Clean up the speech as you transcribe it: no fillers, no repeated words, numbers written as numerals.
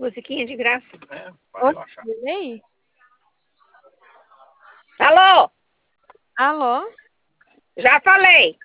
Musiquinha de graça. Pra relaxar. Ei, Alô? alô? Já falei.